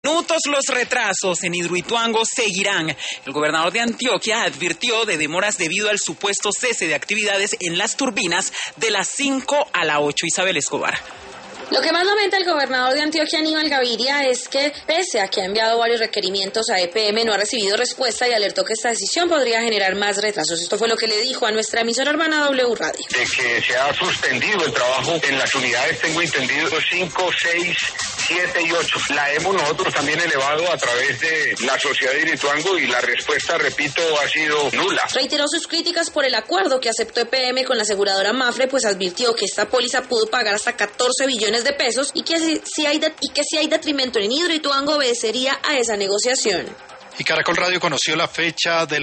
Minutos los retrasos en Hidroituango seguirán. El gobernador de Antioquia advirtió de demoras debido al supuesto cese de actividades en las turbinas de las 5 a la 8. Isabel Escobar. Lo que más lamenta el gobernador de Antioquia, Aníbal Gaviria, es que, pese a que ha enviado varios requerimientos a EPM, no ha recibido respuesta y alertó que esta decisión podría generar más retrasos. Esto fue lo que le dijo a nuestra emisora hermana W Radio. De que se ha suspendido el trabajo en las unidades, tengo entendido, 5, 6, 7 y 8. La hemos nosotros también elevado a través de la sociedad de Hidroituango y la respuesta, repito, ha sido nula. Reiteró sus críticas por el acuerdo que aceptó EPM con la aseguradora Mapfre, pues advirtió que esta póliza pudo pagar hasta 14 billones de pesos y que si hay detrimento en Hidroituango obedecería a esa negociación. Y Caracol Radio conoció la fecha de